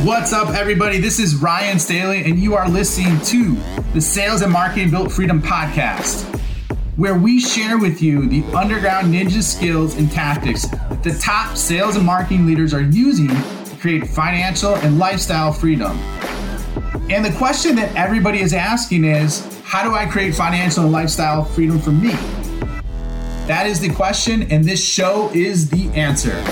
What's up, everybody? This is Ryan Staley, and you are listening to the Sales and Marketing Built Freedom podcast, where we share with you the underground ninja skills and tactics that the top sales and marketing leaders are using to create financial and lifestyle freedom. And the question that everybody is asking is, how do I create financial and lifestyle freedom for me? That is the question, and this show is the answer.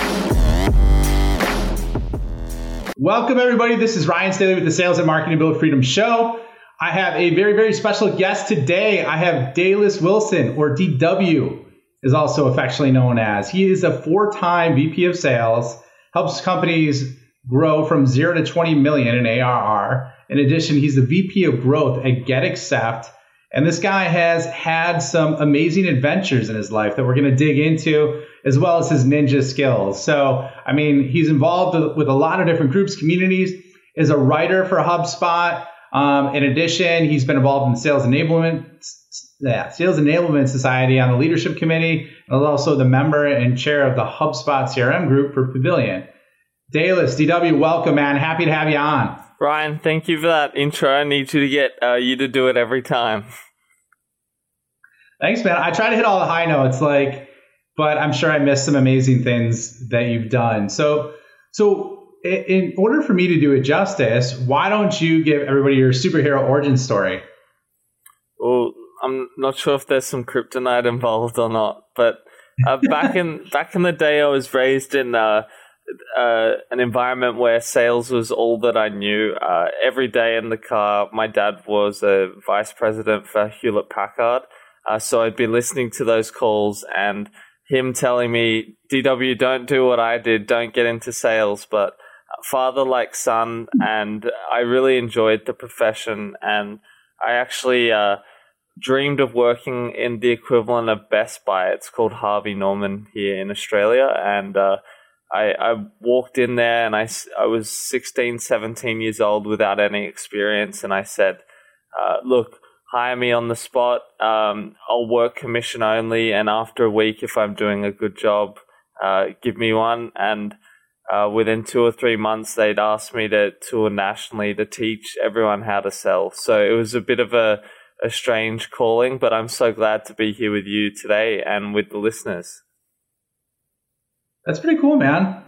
Welcome, everybody. This is Ryan Staley with the Sales and Marketing Built Freedom Show. I have a very, very special guest today. I have Dallas Wilson, or DW, is also affectionately known as. He is a 4-time VP of Sales, helps companies grow from 0 to 20 million in ARR. In addition, he's the VP of Growth at GetAccept. And this guy has had some amazing adventures in his life that we're going to dig into, as well as his ninja skills. So, I mean, he's involved with a lot of different groups, communities, is a writer for HubSpot. In addition, he's been involved in the Sales Enablement Society on the leadership committee, and is also the member and chair of the HubSpot CRM group for Pavilion. Dallas, DW, welcome, man. Happy to have you on. Ryan, thank you for that intro. I need you to get you to do it every time. Thanks, man. I try to hit all the high notes, but I'm sure I missed some amazing things that you've done. So in order for me to do it justice, why don't you give everybody your superhero origin story? Well, I'm not sure if there's some kryptonite involved or not, but back in the day, I was raised in an environment where sales was all that I knew. Every day in the car, my dad was a vice president for Hewlett Packard, so I'd be listening to those calls and him telling me, DW, don't do what I did, don't get into sales, but father like son, and I really enjoyed the profession, and I actually dreamed of working in the equivalent of Best Buy. It's called Harvey Norman here in Australia, and I walked in there and I was 16, 17 years old without any experience. And I said, look, hire me on the spot. I'll work commission only. And after a week, if I'm doing a good job, give me one. And within 2 or 3 months, they'd asked me to tour nationally to teach everyone how to sell. So it was a bit of a strange calling, but I'm so glad to be here with you today and with the listeners. That's pretty cool, man.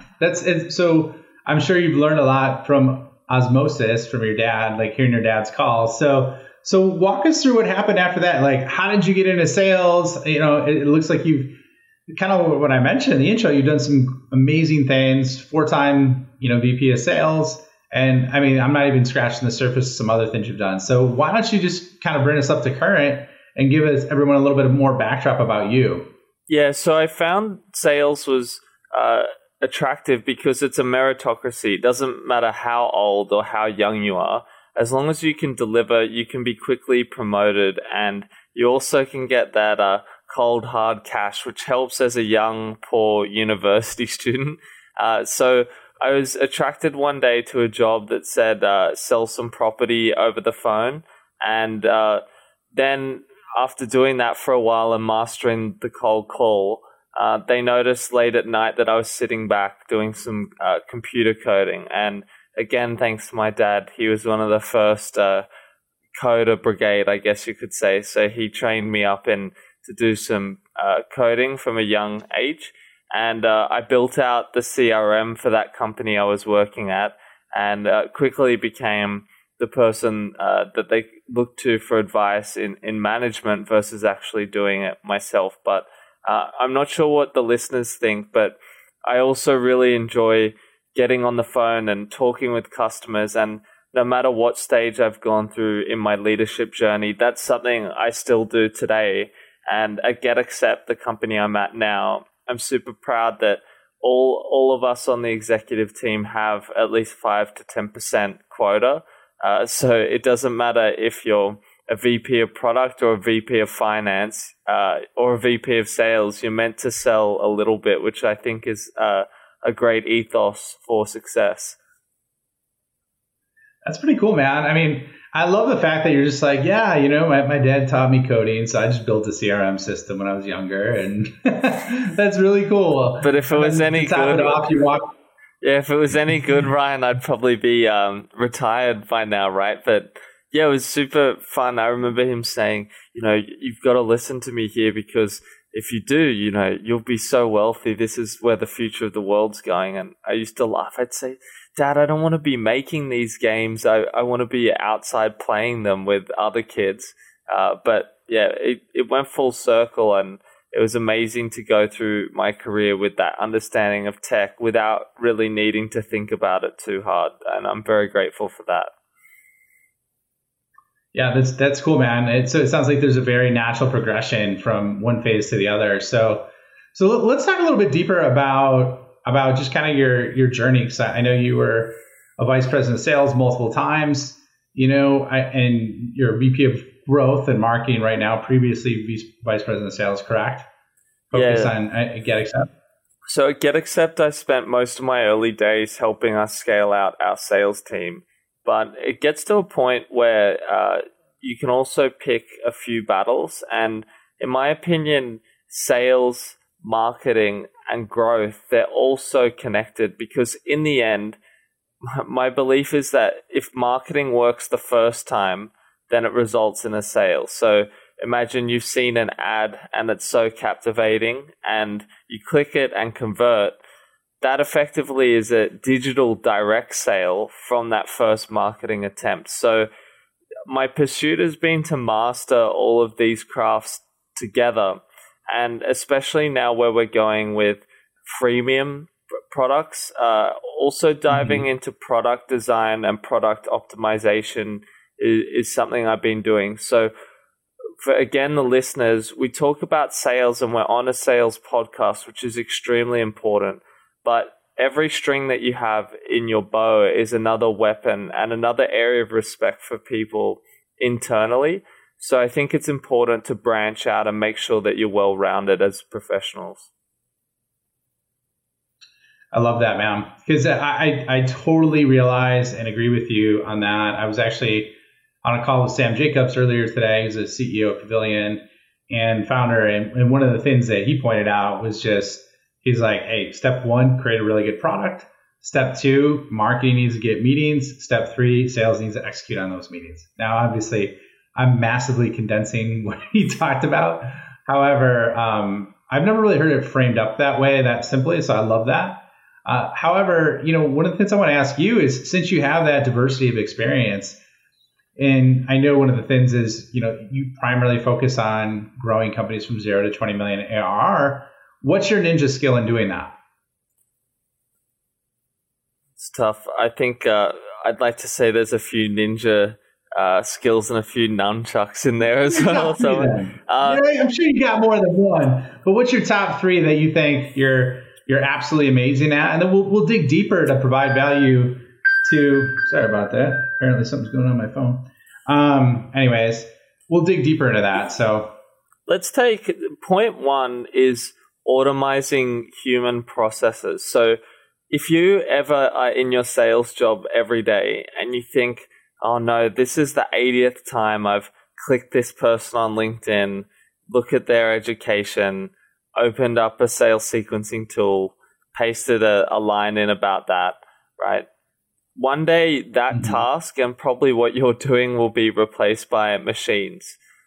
So I'm sure you've learned a lot from osmosis from your dad, like hearing your dad's calls. So walk us through what happened after that. Like, how did you get into sales? You know, it looks like you've kind of what I mentioned in the intro. You've done some amazing things. 4-time, VP of Sales, and I mean, I'm not even scratching the surface of some other things you've done. So why don't you just kind of bring us up to current and give everyone a little bit more backdrop about you? Yeah. So I found sales was attractive because it's a meritocracy. It doesn't matter how old or how young you are. As long as you can deliver, you can be quickly promoted, and you also can get that cold hard cash, which helps as a young, poor university student. So I was attracted one day to a job that said sell some property over the phone, and then after doing that for a while and mastering the cold call, they noticed late at night that I was sitting back doing some computer coding. And again, thanks to my dad, he was one of the first coder brigade, I guess you could say. So he trained me up to do some coding from a young age. And I built out the CRM for that company I was working at, and quickly became the person that they looked to for advice in management versus actually doing it myself. But I'm not sure what the listeners think, but I also really enjoy getting on the phone and talking with customers. And no matter what stage I've gone through in my leadership journey, that's something I still do today. And at GetAccept, the company I'm at now, I'm super proud that all of us on the executive team have at least 5 to 10% quota. So it doesn't matter if you're a VP of product or a VP of finance or a VP of sales, you're meant to sell a little bit, which I think is a great ethos for success. That's pretty cool, man. I mean, I love the fact that you're just like, yeah, my dad taught me coding, so I just built a CRM system when I was younger, and that's really cool. But if it was any good, Yeah, if it was any good, Ryan, I'd probably be retired by now, right? But yeah, it was super fun. I remember him saying, you've got to listen to me here because if you do, you'll be so wealthy. This is where the future of the world's going. And I used to laugh. I'd say, Dad, I don't want to be making these games. I want to be outside playing them with other kids. But yeah, it went full circle, and it was amazing to go through my career with that understanding of tech without really needing to think about it too hard. And I'm very grateful for that. Yeah, that's cool, man. So it sounds like there's a very natural progression from one phase to the other. So let's talk a little bit deeper about just kind of your journey. Because I know you were a vice president of sales multiple times, and you're a VP of growth and marketing right now, previously vice president of sales, correct? Focused on GetAccept. So at GetAccept, I spent most of my early days helping us scale out our sales team. But it gets to a point where you can also pick a few battles. And in my opinion, sales, marketing, and growth, they're also connected, because in the end, my belief is that if marketing works the first time, then it results in a sale. So imagine you've seen an ad and it's so captivating and you click it and convert. That effectively is a digital direct sale from that first marketing attempt. So my pursuit has been to master all of these crafts together. And especially now where we're going with freemium products, also diving into product design and product optimization is something I've been doing. So for, again, the listeners, we talk about sales and we're on a sales podcast, which is extremely important. But every string that you have in your bow is another weapon and another area of respect for people internally. So I think it's important to branch out and make sure that you're well-rounded as professionals. I love that, man, because I totally realize and agree with you on that. I was actually on a call with Sam Jacobs earlier today. He's the CEO of Pavilion and founder. And one of the things that he pointed out was just, he's like, hey, step one, create a really good product. Step two, marketing needs to get meetings. Step three, sales needs to execute on those meetings. Now, obviously, I'm massively condensing what he talked about. However, I've never really heard it framed up that way, that simply. So I love that. However, one of the things I want to ask you is, since you have that diversity of experience, and I know one of the things is, you primarily focus on growing companies from 0 to 20 million ARR. What's your ninja skill in doing that? It's tough. I think I'd like to say there's a few ninja skills and a few nunchucks in there as well. So, I'm sure you got more than one. But what's your top three that you think you're absolutely amazing at? And then we'll dig deeper to provide value to. Sorry about that. Apparently something's going on my phone. Anyways, we'll dig deeper into that. So let's take point one is automizing human processes. So if you ever are in your sales job every day and you think, oh no, this is the 80th time I've clicked this person on LinkedIn, look at their education, opened up a sales sequencing tool, pasted a line in about that, right? One day that task and probably what you're doing will be replaced by machines.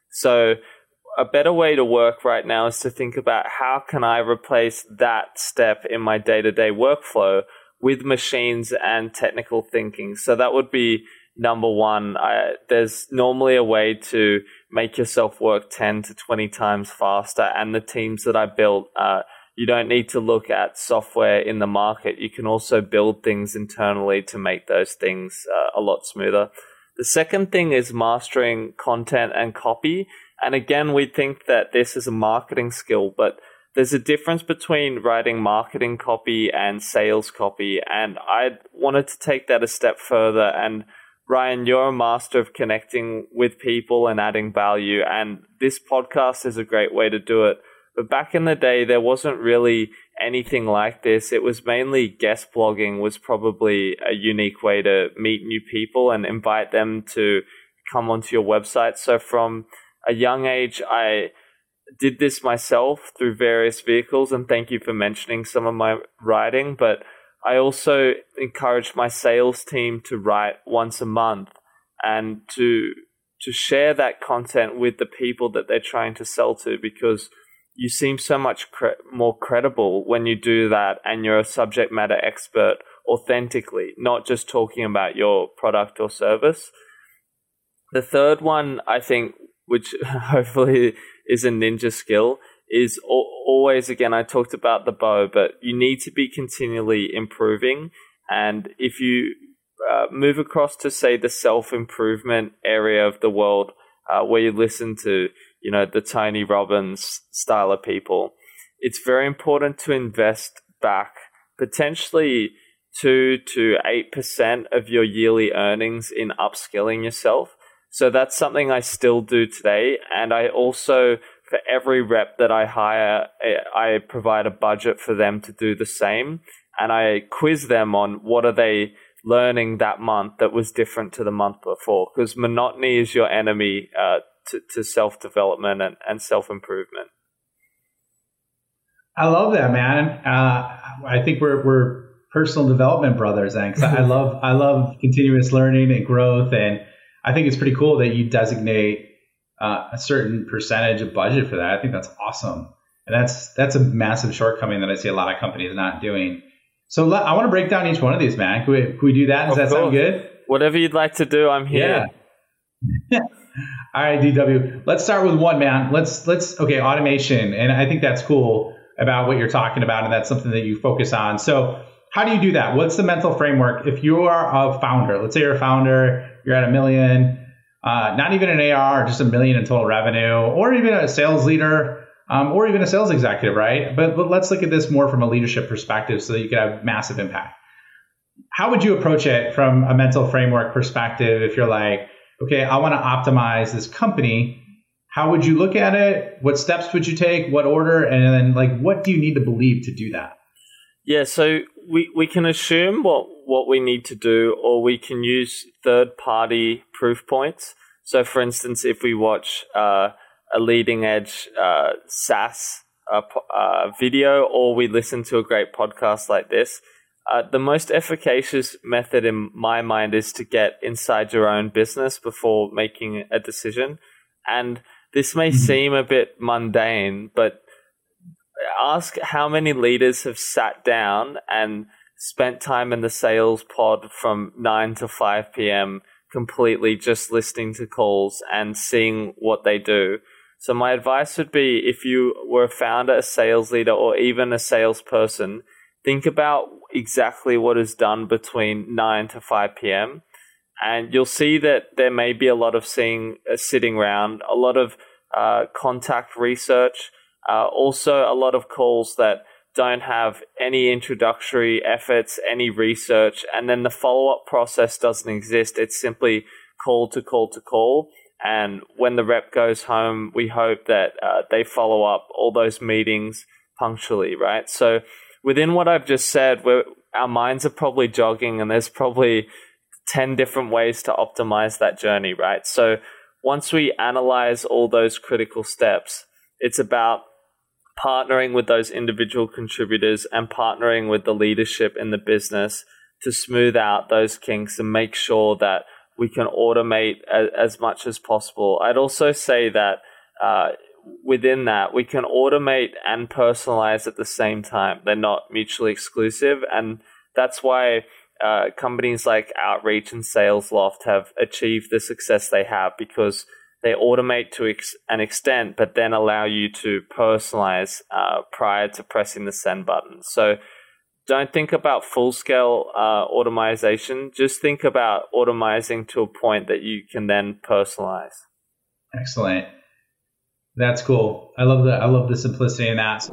So a better way to work right now is to think about, how can I replace that step in my day-to-day workflow with machines and technical thinking? So that would be number one. There's normally a way to make yourself work 10 to 20 times faster. And the teams that I built, you don't need to look at software in the market. You can also build things internally to make those things a lot smoother. The second thing is mastering content and copy. And again, we think that this is a marketing skill, but there's a difference between writing marketing copy and sales copy. And I wanted to take that a step further. And Ryan, you're a master of connecting with people and adding value. And this podcast is a great way to do it. But back in the day, there wasn't really anything like this. It was mainly guest blogging was probably a unique way to meet new people and invite them to come onto your website. So from a young age, I did this myself through various vehicles, and thank you for mentioning some of my writing, but I also encourage my sales team to write once a month and to share that content with the people that they're trying to sell to, because you seem so much more credible when you do that and you're a subject matter expert authentically, not just talking about your product or service. The third one, I think, which hopefully is a ninja skill, is always, again, I talked about the bow, but you need to be continually improving. And if you move across to, say, the self-improvement area of the world, where you listen to, the Tony Robbins style of people, it's very important to invest back potentially 2 to 8% of your yearly earnings in upskilling yourself. So that's something I still do today. And I also, for every rep that I hire, I provide a budget for them to do the same. And I quiz them on what are they learning that month that was different to the month before, because monotony is your enemy to self-development and self-improvement. I love that, man. I think we're personal development brothers, and I love continuous learning and growth, and I think it's pretty cool that you designate a certain percentage of budget for that. I think that's awesome, and that's a massive shortcoming that I see a lot of companies not doing. So I want to break down each one of these, man. Can we do that? Does that sound good? Whatever you'd like to do, I'm here. Yeah. All right, DW. Let's start with one, man. Let's automation, and I think that's cool about what you're talking about, and that's something that you focus on. So how do you do that? What's the mental framework? If you are a founder, let's say you're a founder, you're at $1 million, not even an ARR, just $1 million in total revenue, or even a sales leader, or even a sales executive, right? But let's look at this more from a leadership perspective so that you can have massive impact. How would you approach it from a mental framework perspective if you're like, okay, I want to optimize this company? How would you look at it? What steps would you take? What order? And then what do you need to believe to do that? Yeah, so we can assume what we need to do, or we can use third-party proof points. So, for instance, if we watch a leading-edge SaaS video, or we listen to a great podcast like this, the most efficacious method in my mind is to get inside your own business before making a decision. And this may seem a bit mundane, but ask how many leaders have sat down and spent time in the sales pod from 9 to 5 p.m. completely just listening to calls and seeing what they do. So my advice would be, if you were a founder, a sales leader, or even a salesperson, think about exactly what is done between 9 to 5 p.m. And you'll see that there may be a lot of sitting around, a lot of contact research, also a lot of calls that don't have any introductory efforts, any research, and then the follow-up process doesn't exist. It's simply call to call to call. And when the rep goes home, we hope that they follow up all those meetings punctually, right? So within what I've just said, our minds are probably jogging, and there's probably 10 different ways to optimize that journey, right? So once we analyze all those critical steps, it's about partnering with those individual contributors and partnering with the leadership in the business to smooth out those kinks and make sure that we can automate as much as possible. I'd also say that within that, we can automate and personalize at the same time. They're not mutually exclusive. And that's why companies like Outreach and SalesLoft have achieved the success they have, because they automate to an extent, but then allow you to personalize prior to pressing the send button. So don't think about full-scale automation. Just think about automizing to a point that you can then personalize. Excellent. That's cool. I love the simplicity in that.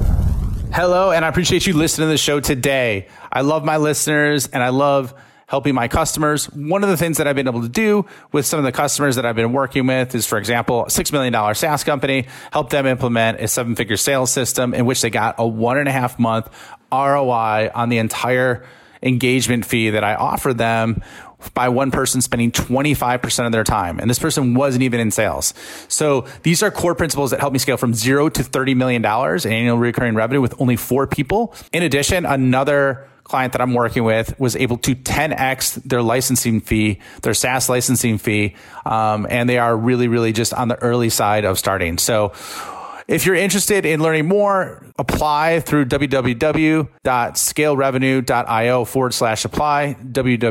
Hello, and I appreciate you listening to the show today. I love my listeners, and I love helping my customers. One of the things that I've been able to do with some of the customers that I've been working with is, for example, a $6 million SaaS company, help them implement a 7-figure sales system in which they got a 1.5 month ROI on the entire engagement fee that I offered them by one person spending 25% of their time. And this person wasn't even in sales. So these are core principles that help me scale from $0 to $30 million in annual recurring revenue with only 4 people. In addition, another client that I'm working with was able to 10x their licensing fee, their SaaS licensing fee. And they are really, really just on the early side of starting. So if you're interested in learning more, apply through www.scalerevenue.io/apply,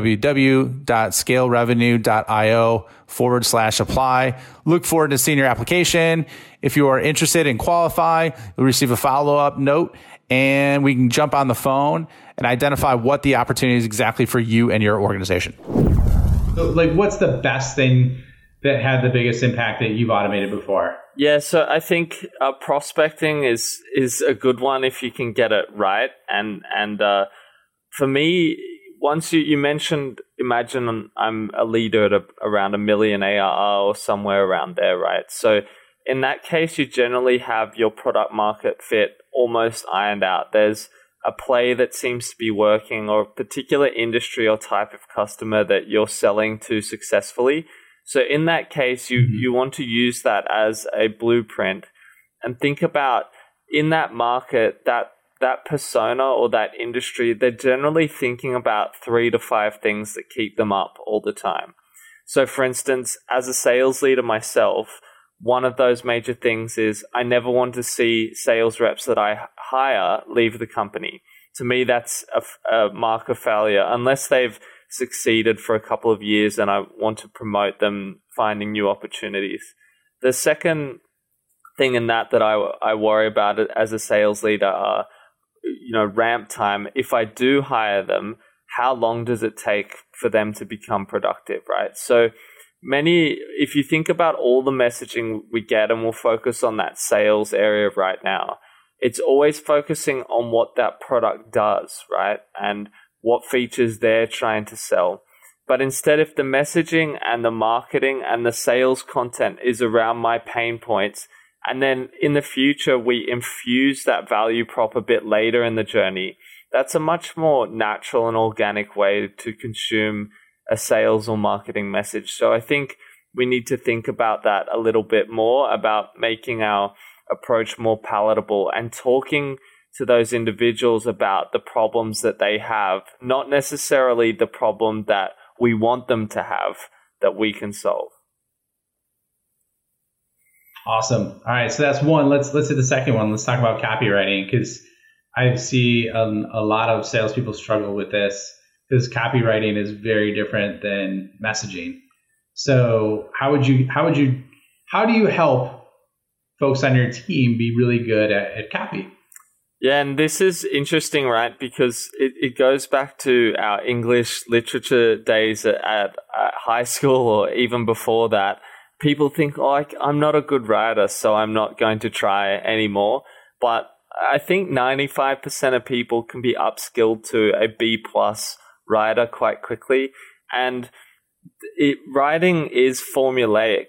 www.scalerevenue.io/apply. Look forward to seeing your application. If you are interested and qualify, you'll receive a follow-up note and we can jump on the phone and identify what the opportunity is exactly for you and your organization. So, what's the best thing that had the biggest impact that you've automated before? Yeah, so I think prospecting is a good one if you can get it right. And for me, once you mentioned, imagine I'm a leader at around $1 million ARR or somewhere around there, right? So in that case, you generally have your product market fit almost ironed out. There's a play that seems to be working, or a particular industry or type of customer that you're selling to successfully. So in that case, you want to use that as a blueprint and think about in that market, that persona or that industry, they're generally thinking about 3 to 5 things that keep them up all the time. So for instance, as a sales leader myself, one of those major things is I never want to see sales reps that I hire leave the company. To me, that's a mark of failure unless they've succeeded for a couple of years and I want to promote them finding new opportunities. The second thing in that I worry about it as a sales leader are, ramp time. If I do hire them, how long does it take for them to become productive, right? So if you think about all the messaging we get, and we'll focus on that sales area right now, it's always focusing on what that product does, right? And what features they're trying to sell. But instead, if the messaging and the marketing and the sales content is around my pain points, and then in the future, we infuse that value prop a bit later in the journey, that's a much more natural and organic way to consume a sales or marketing message. So I think we need to think about that a little bit more, about making our approach more palatable and talking to those individuals about the problems that they have, not necessarily the problem that we want them to have that we can solve. Awesome. All right, so that's one. Let's hit the second one. Let's talk about copywriting, because I see a lot of salespeople struggle with this, because copywriting is very different than messaging. So how do you help folks on your team be really good at copy? Yeah, and this is interesting, right? Because it goes back to our English literature days at high school or even before that. People think, I'm not a good writer, so I'm not going to try anymore. But I think 95% of people can be upskilled to a B+ writer quite quickly. And writing is formulaic.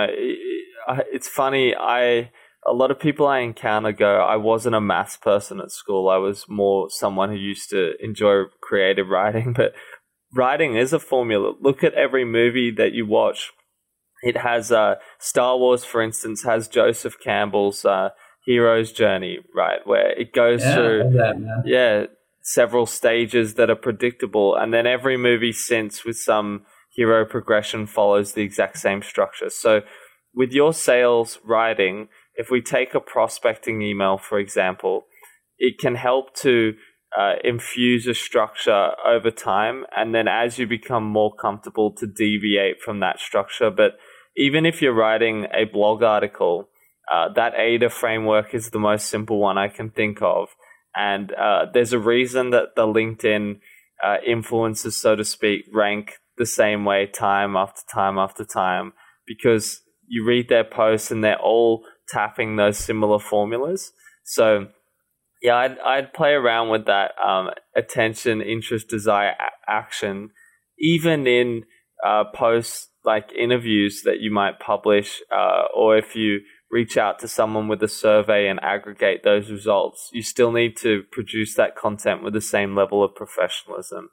It's funny, a lot of people I encounter go, I wasn't a maths person at school. I was more someone who used to enjoy creative writing. But writing is a formula. Look at every movie that you watch. It has Star Wars, for instance, has Joseph Campbell's hero's journey, right? Where it goes through several stages that are predictable. And then every movie since with some hero progression follows the exact same structure. So with your sales writing, if we take a prospecting email, for example, it can help to infuse a structure over time. And then as you become more comfortable to deviate from that structure. But even if you're writing a blog article, that AIDA framework is the most simple one I can think of. And there's a reason that the LinkedIn influencers, so to speak, rank the same way time after time after time, because you read their posts and they're all tapping those similar formulas. So yeah, I'd play around with that attention, interest, desire, action, even in posts like interviews that you might publish, or if you reach out to someone with a survey and aggregate those results, you still need to produce that content with the same level of professionalism.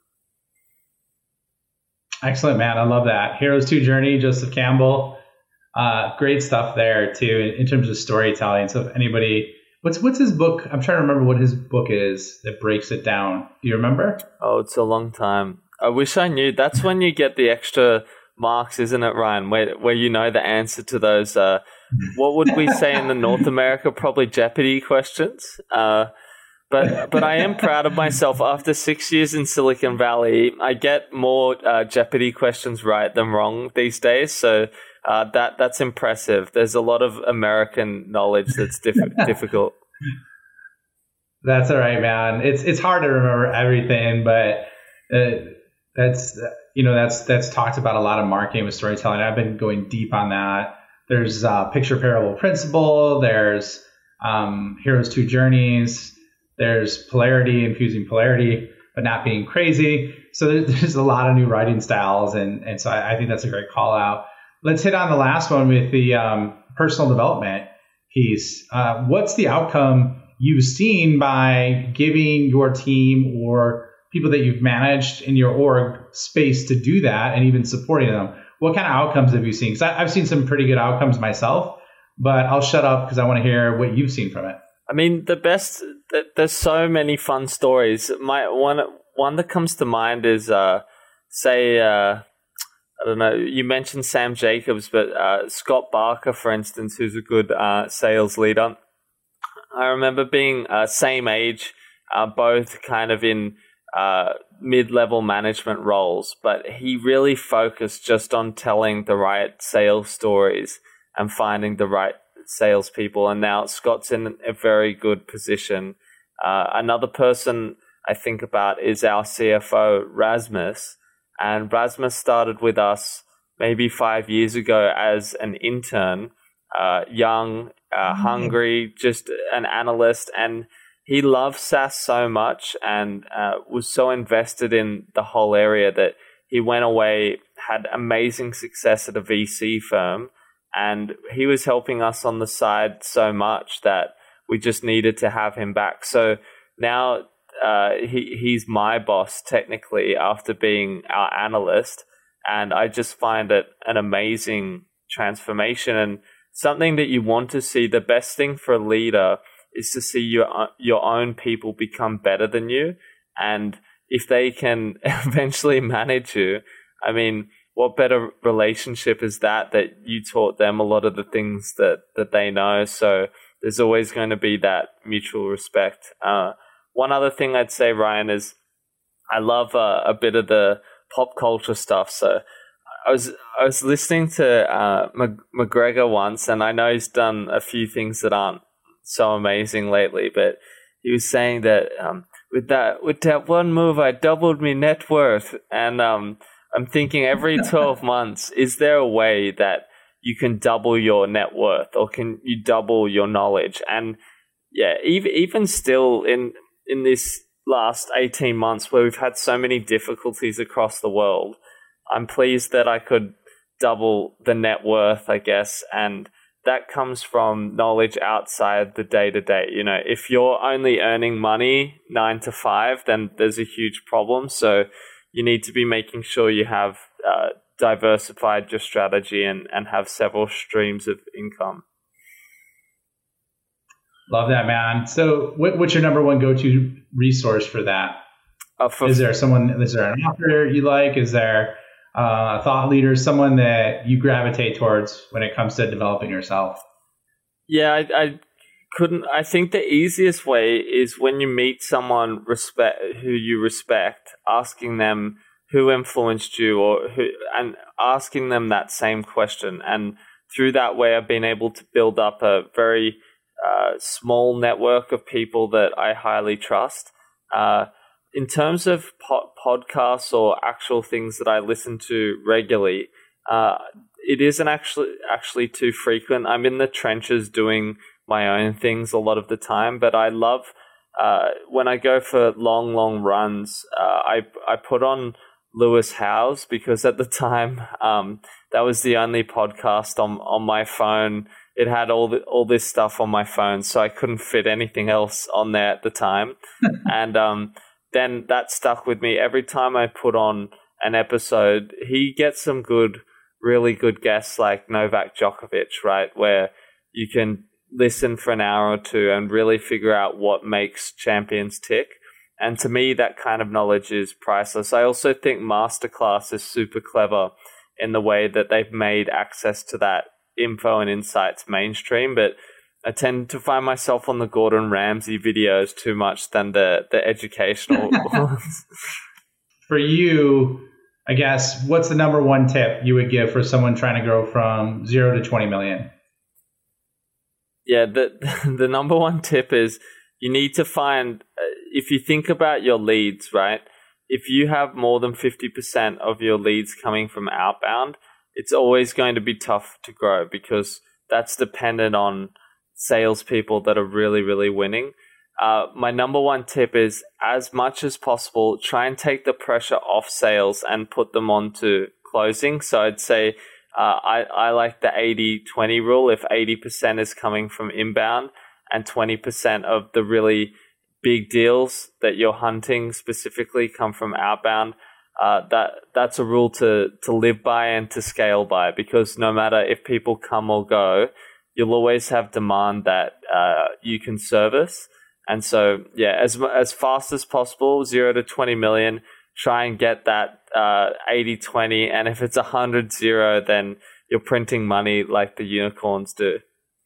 Excellent, man. I love that. Heroes 2 Journey, Joseph Campbell. Great stuff there too in terms of storytelling. So if anybody What's his book? I'm trying to remember what his book is that breaks it down. Do you remember? Oh, it's a long time. I wish I knew. That's when you get the extra marks, isn't it, Ryan? Where you know the answer to those. What would we say in the North America? Probably Jeopardy questions. But I am proud of myself. After 6 years in Silicon Valley, I get more Jeopardy questions right than wrong these days. So that's impressive. There's a lot of American knowledge that's difficult. That's all right, man. It's hard to remember everything, but that's talked about a lot of marketing with storytelling. I've been going deep on that. There's picture parable principle. There's heroes' two journeys. There's polarity, infusing polarity, but not being crazy. So there's a lot of new writing styles, and so I think that's a great call out. Let's hit on the last one with the personal development piece. What's the outcome you've seen by giving your team or people that you've managed in your org space to do that and even supporting them? What kind of outcomes have you seen? Because I've seen some pretty good outcomes myself, but I'll shut up because I want to hear what you've seen from it. I mean, there's so many fun stories. One that comes to mind is, I don't know, you mentioned Sam Jacobs, but Scott Barker, for instance, who's a good sales leader. I remember being same age, both kind of in mid-level management roles, but he really focused just on telling the right sales stories and finding the right salespeople. And now Scott's in a very good position. Another person I think about is our CFO, Rasmus. And Rasmus started with us maybe 5 years ago as an intern, young, hungry, just an analyst. And he loved SaaS so much and was so invested in the whole area that he went away, had amazing success at a VC firm. And he was helping us on the side so much that we just needed to have him back. So now he's my boss technically after being our analyst. And I just find it an amazing transformation and something that you want to see. The best thing for a leader is to see your own people become better than you. And if they can eventually manage you, I mean, what better relationship is that you taught them a lot of the things that they know. So there's always going to be that mutual respect. One other thing I'd say, Ryan, is I love a bit of the pop culture stuff. So I was listening to McGregor once, and I know he's done a few things that aren't so amazing lately, but he was saying that with that one move, I doubled my net worth. And I'm thinking every 12 months, is there a way that you can double your net worth or can you double your knowledge? And yeah, even still in this last 18 months where we've had so many difficulties across the world, I'm pleased that I could double the net worth, I guess. And that comes from knowledge outside the day-to-day. You know, if you're only earning money 9 to 5, then there's a huge problem. So you need to be making sure you have diversified your strategy and have several streams of income. Love that, man. So what's your number one go-to resource for that? Is there an author you like? Is there a thought leader, someone that you gravitate towards when it comes to developing yourself? Yeah, I think the easiest way is when you meet someone who you respect, asking them who influenced you and asking them that same question. And through that way, I've been able to build up a very small network of people that I highly trust. In terms of podcasts or actual things that I listen to regularly, it isn't actually too frequent. I'm in the trenches doing my own things a lot of the time, but I love when I go for long runs, I put on Lewis Howes because at the time that was the only podcast on my phone. It had all this stuff on my phone, so I couldn't fit anything else on there at the time. And then that stuck with me. Every time I put on an episode, he gets some really good guests like Novak Djokovic, right? Where you can listen for an hour or two and really figure out what makes champions tick. And to me, that kind of knowledge is priceless. I also think Masterclass is super clever in the way that they've made access to that info and insights mainstream, but I tend to find myself on the Gordon Ramsay videos too much than the educational ones. For you, I guess, what's the number one tip you would give for someone trying to grow from 0 to 20 million? Yeah, the number one tip is you need to find, if you think about your leads, right? If you have more than 50% of your leads coming from outbound, it's always going to be tough to grow because that's dependent on salespeople that are really, really winning. My number one tip is, as much as possible, try and take the pressure off sales and put them onto closing. So I'd say I like the 80-20 rule. If 80% is coming from inbound and 20% of the really big deals that you're hunting specifically come from outbound, that's a rule to live by and to scale by, because no matter if people come or go, you'll always have demand that you can service. And so, yeah, as fast as possible, 0 to 20 million, try and get that 80-20. And if it's 100-0, then you're printing money like the unicorns do.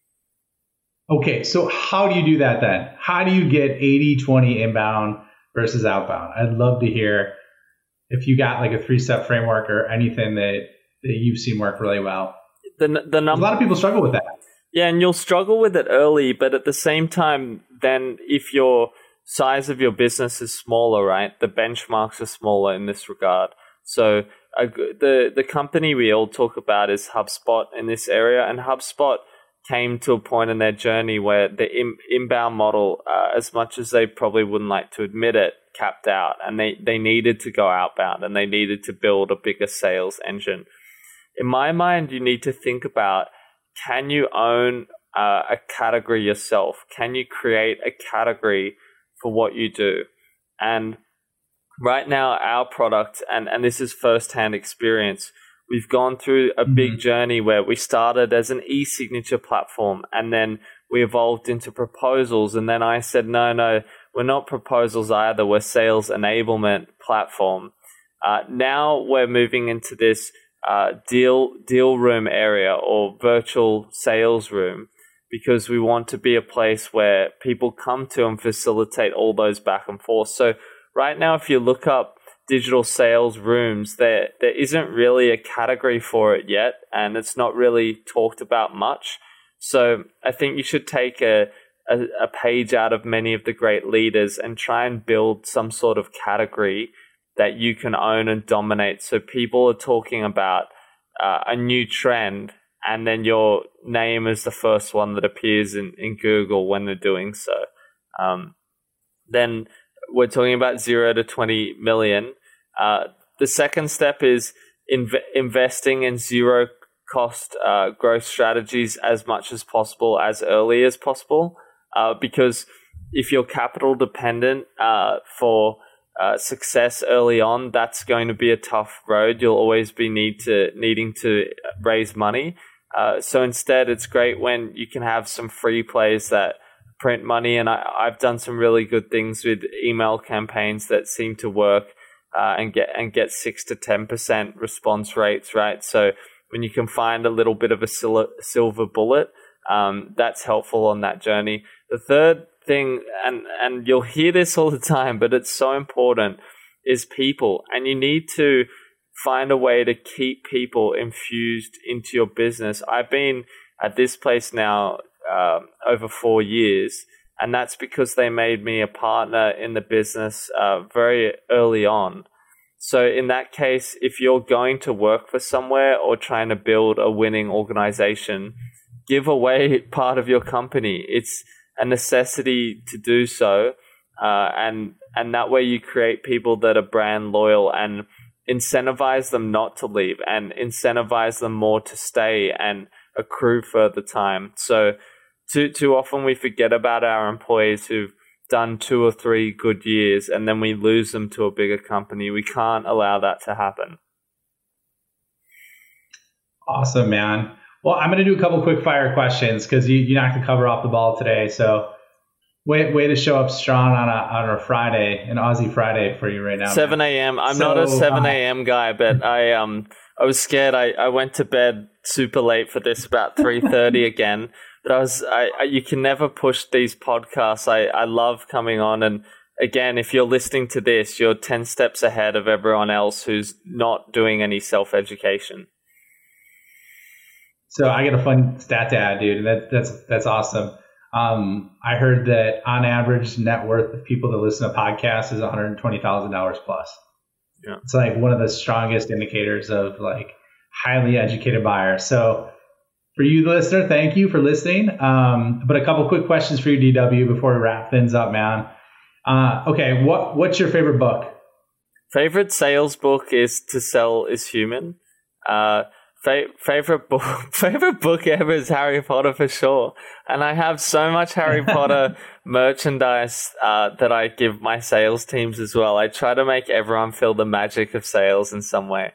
Okay, so how do you do that then? How do you get 80-20 inbound versus outbound? I'd love to hear if you got like a 3-step framework or anything that you've seen work really well. A lot of people struggle with that. Yeah, and you'll struggle with it early, but at the same time, then if your size of your business is smaller, right, the benchmarks are smaller in this regard. So the company we all talk about is HubSpot in this area, and HubSpot came to a point in their journey where the inbound model, as much as they probably wouldn't like to admit it, capped out, and they needed to go outbound and they needed to build a bigger sales engine. In my mind, you need to think about, can you own a category yourself? Can you create a category for what you do? And right now, our product, and this is firsthand experience, we've gone through a big journey where we started as an e-signature platform, and then we evolved into proposals. And then I said, no, we're not proposals either. We're sales enablement platform. Now we're moving into this deal room area or virtual sales room, because we want to be a place where people come to and facilitate all those back and forth. So right now, if you look up digital sales rooms, there isn't really a category for it yet, and it's not really talked about much. So I think you should take a page out of many of the great leaders and try and build some sort of category that you can own and dominate. So people are talking about a new trend, and then your name is the first one that appears in Google when they're doing so. Then we're talking about 0 to 20 million. The second step is investing in zero cost growth strategies as much as possible, as early as possible, because if you're capital dependent for success early on, that's going to be a tough road. You'll always be needing to raise money. So instead, it's great when you can have some free plays that print money. And I've done some really good things with email campaigns that seem to work and get 6 to 10% response rates, right? So when you can find a little bit of a silver bullet, that's helpful on that journey. The third thing, and you'll hear this all the time, but it's so important, is people. And you need to find a way to keep people infused into your business. I've been at this place now over 4 years, and that's because they made me a partner in the business very early on. So in that case, if you're going to work for somewhere or trying to build a winning organization, give away part of your company. It's a necessity to do so, and that way you create people that are brand loyal and incentivize them not to leave and incentivize them more to stay and accrue further time. So too often we forget about our employees who've done 2 or 3 good years and then we lose them to a bigger company. We can't allow that to happen. Awesome, man. Well, I'm going to do a couple quick fire questions because you knocked the cover off the ball today. So way to show up strong on a Friday, an Aussie Friday for you right now. 7 a.m. I'm not a 7 a.m. guy, but I was scared. I went to bed super late for this, about 3:30 again. But you can never push these podcasts. I love coming on, and again, if you're listening to this, you're 10 steps ahead of everyone else who's not doing any self-education. So I got a fun stat to add, dude. That's awesome. I heard that on average net worth of people that listen to podcasts is $120,000 plus. Yeah. It's like one of the strongest indicators of like highly educated buyers. So for you, the listener, thank you for listening. But a couple quick questions for you, DW, before we wrap things up, man. Okay, what's your favorite book? Favorite sales book is To Sell is Human. Favorite book ever is Harry Potter for sure. And I have so much Harry Potter merchandise that I give my sales teams as well. I try to make everyone feel the magic of sales in some way.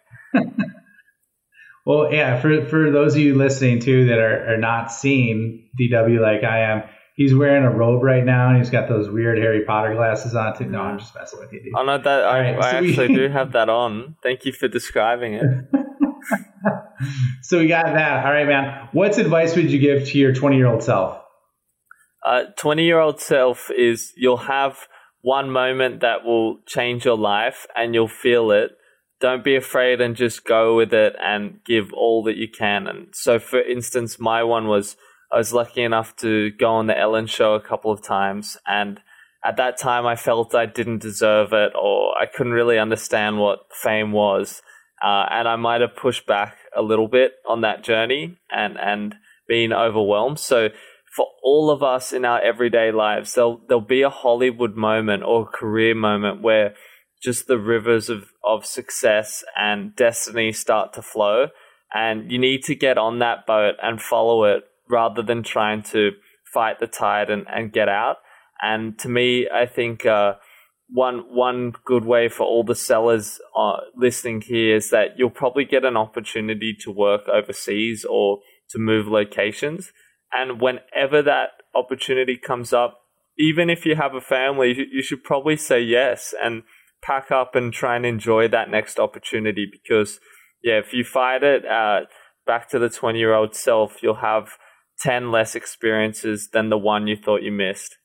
Well, yeah, for those of you listening too that are not seeing DW like I am, he's wearing a robe right now and he's got those weird Harry Potter glasses on too. No, I'm just messing with you, dude. Oh no, I actually do have that on. Thank you for describing it. So we got that. All right, man. What advice would you give to your 20-year-old self? 20-year-old self is you'll have one moment that will change your life and you'll feel it. Don't be afraid and just go with it and give all that you can. And so, for instance, my one was I was lucky enough to go on the Ellen Show a couple of times. And at that time, I felt I didn't deserve it or I couldn't really understand what fame was. And I might have pushed back a little bit on that journey and been overwhelmed. So for all of us in our everyday lives, there'll be a Hollywood moment or a career moment where just the rivers of success and destiny start to flow. And you need to get on that boat and follow it rather than trying to fight the tide and get out. And to me, I think one good way for all the sellers listening here is that you'll probably get an opportunity to work overseas or to move locations. And whenever that opportunity comes up, even if you have a family, you should probably say yes and pack up and try and enjoy that next opportunity. Because, yeah, if you fight it, back to the 20-year-old self, you'll have 10 less experiences than the one you thought you missed.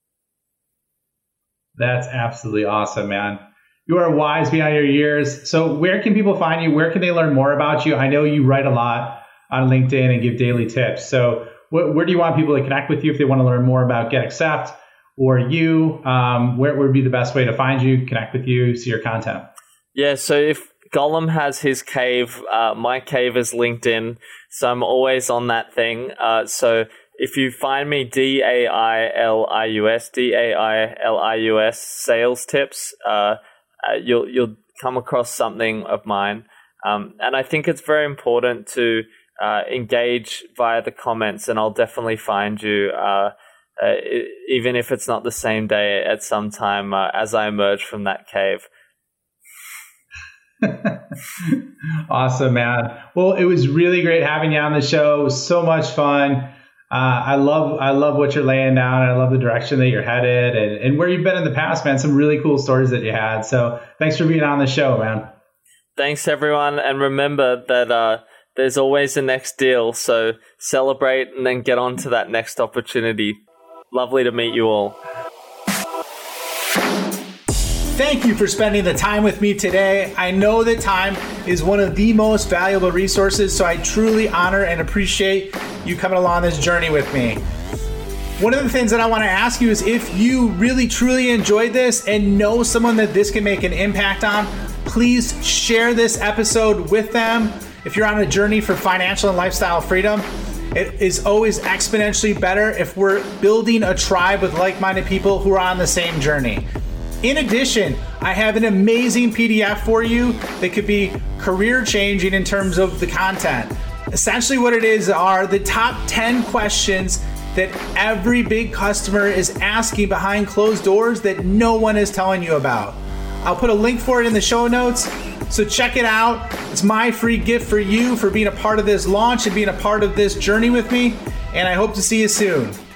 That's absolutely awesome, man. You are wise beyond your years. So where can people find you? Where can they learn more about you? I know you write a lot on LinkedIn and give daily tips. So where do you want people to connect with you if they want to learn more about GetAccept or you? Where would be the best way to find you, connect with you, see your content? Yeah, so if Gollum has his cave, my cave is LinkedIn. So I'm always on that thing. So if you find me DAILIUS sales tips, you'll come across something of mine. And I think it's very important to engage via the comments, and I'll definitely find you, even if it's not the same day at some time as I emerge from that cave. Awesome, man. Well, it was really great having you on the show. It was so much fun. I love what you're laying down. I love the direction that you're headed and where you've been in the past, man. Some really cool stories that you had. So thanks for being on the show, man. Thanks, everyone. And remember that there's always a next deal. So celebrate and then get on to that next opportunity. Lovely to meet you all. Thank you for spending the time with me today. I know that time is one of the most valuable resources, so I truly honor and appreciate you coming along this journey with me. One of the things that I want to ask you is if you really truly enjoyed this and know someone that this can make an impact on, please share this episode with them. If you're on a journey for financial and lifestyle freedom, it is always exponentially better if we're building a tribe with like-minded people who are on the same journey. In addition, I have an amazing PDF for you that could be career changing in terms of the content. Essentially what it is are the top 10 questions that every big customer is asking behind closed doors that no one is telling you about. I'll put a link for it in the show notes. So check it out. It's my free gift for you for being a part of this launch and being a part of this journey with me. And I hope to see you soon.